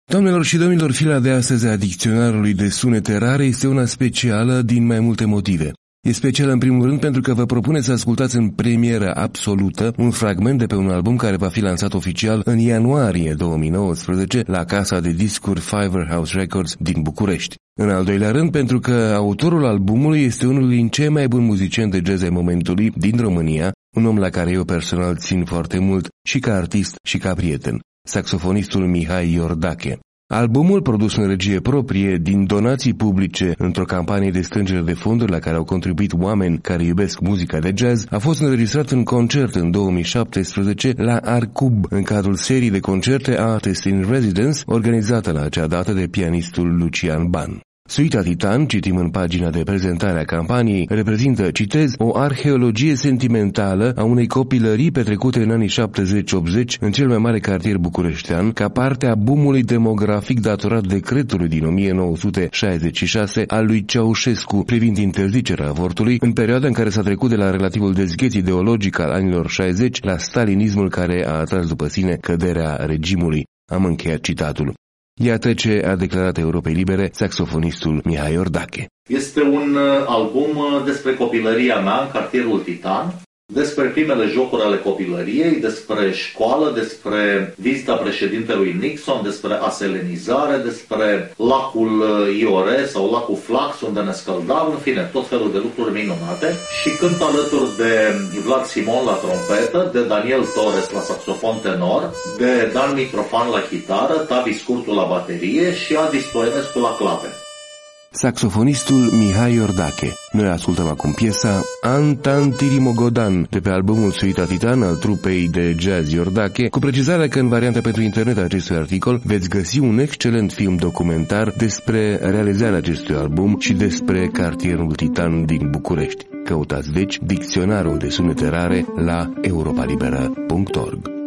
Doamnelor și domnilor, fila de astăzi a dicționarului de sunete rare este una specială din mai multe motive. E specială în primul rând pentru că vă propune să ascultați în premieră absolută un fragment de pe un album care va fi lansat oficial în ianuarie 2019 la casa de discuri Fiverhouse Records din București. În al doilea rând pentru că autorul albumului este unul din cei mai buni muzicieni de jazz ai momentului din România, un om la care eu personal țin foarte mult și ca artist și ca prieten, saxofonistul Mihai Iordache. Albumul, produs în regie proprie, din donații publice într-o campanie de strângere de fonduri la care au contribuit oameni care iubesc muzica de jazz, a fost înregistrat în concert în 2017 la Arcub, în cadrul serii de concerte Artists in Residence, organizată la acea dată de pianistul Lucian Ban. Suita Titan, citim în pagina de prezentare a campaniei, reprezintă, citez, o arheologie sentimentală a unei copilării petrecute în anii 70-80 în cel mai mare cartier bucureștean, ca parte a boomului demografic datorat decretului din 1966 al lui Ceaușescu privind interzicerea avortului, în perioada în care s-a trecut de la relativul dezgheț ideologic al anilor 60 la stalinismul care a atras după sine căderea regimului. Am încheiat citatul. Iată ce a declarat Europei Libere saxofonistul Mihai Iordache. Este un album despre copilăria mea în cartierul Titan, despre primele jocuri ale copilăriei, despre școală, despre vizita președintelui Nixon, despre aselenizare, despre lacul Iore sau lacul Flax unde ne scăldam, în fine, tot felul de lucruri minunate. Și cânt alături de Vlad Simon la trompetă, de Daniel Torres la saxofon tenor, de Dan Mitrofan la chitară, Tavi Scurtu la baterie și Adi Stoenescu la clave. Saxofonistul Mihai Iordache. Noi ascultăm acum piesa Antantirimogodan de pe albumul Suita Titan al trupei de jazz Iordache, cu precizarea că în varianta pentru internet a acestui articol veți găsi un excelent film documentar despre realizarea acestui album și despre cartierul Titan din București. Căutați deci dicționarul de sunete rare la europalibera.org.